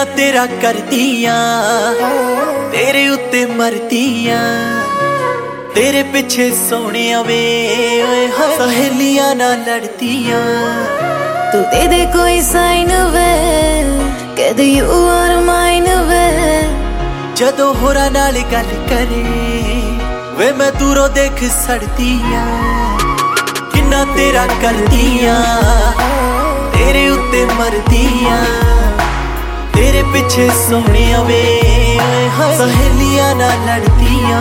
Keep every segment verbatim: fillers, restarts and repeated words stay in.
तेरा करदियां तेरे उत्ते मरदियां तेरे पिछे सोने वे सहेलियां ना लड़दियां। तू दे दे कोई साइन वे कह दे यू आर माइन वे। जदों होरां नाल गल करे वे मैं दूरों देख सड़दियां। किन्ना तेरा करदियां तेरे उत्ते मरदियां तेरे पिछे सोने वे सहेलियां ना लड़दियां।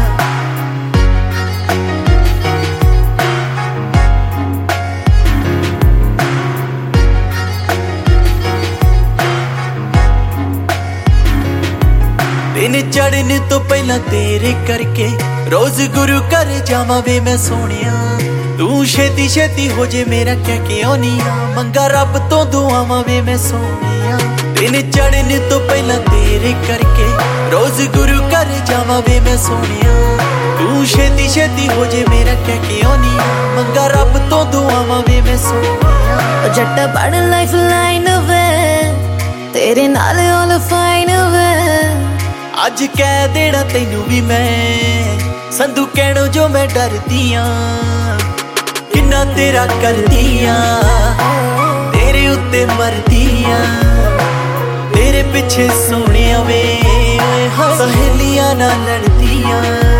दिन चढ़ने तो पहला तेरे करके रोज गुरु घर जावा वे मैं सोनिया। तू छेती छेती हो जे मेरा क्या के आनिया मंगा रब तो दुआवा वे मैं सोनिया। दिन चढ़ने तो पहला तेरे करके रोज गुरु घर जावा वे मैं सोनिया। तू छेती छेती हो जे मेरा क्या के आनिया मंगा रब तो दुआवा वे मैं सोनिया। जट्टा बड़ लाइफ लाइन वे तेरे नाल ऑल फाइन वे। अज कह देना तेनू भी मैं संधू कहणो जो मैं डरदियां। किन्ना तेरा करदियां तेरे उत्ते मरदियां तेरे पिछे सोने वे सहेलियां ना लड़दियां।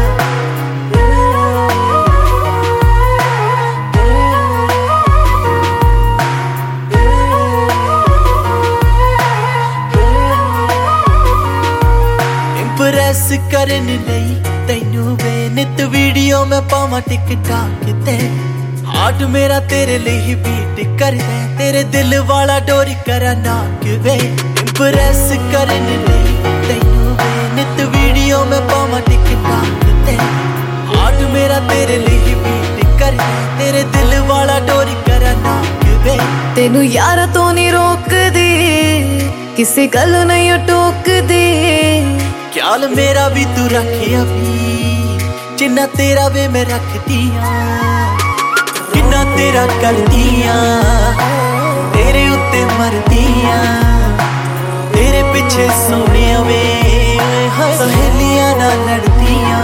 इंप्रेस करन लई तैनू वे नित वीडियो मैं पावां टिकटॉक ते। हार्ट मेरा तेरे लिए बीट करदा तेरे दिल वाला डोर करा नाक वे। इंप्रेस करन लई तैनू वे नित वीडियो मैं पावां टिकटॉक ते। हार्ट मेरा तेरे लिए बीट करदा तेरे दिल वाला डोर करा नाक वे। तेनू यार तो नहीं रोकदी किसी गल नहीं टोकदी। ख्याल मेरा भी तू रखिया भी जिन्ना तेरा वे मैं रखदियां। किन्ना तेरा करदियां तेरे उत्ते मरदियां तेरे पिछे सोने वे सहेलियां ना लड़दियां।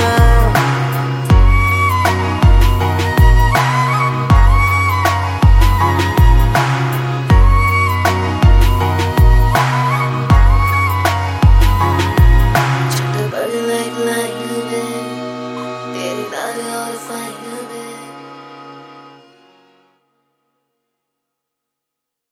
Like, like you, babe. Get it out of all the fight, you, babe.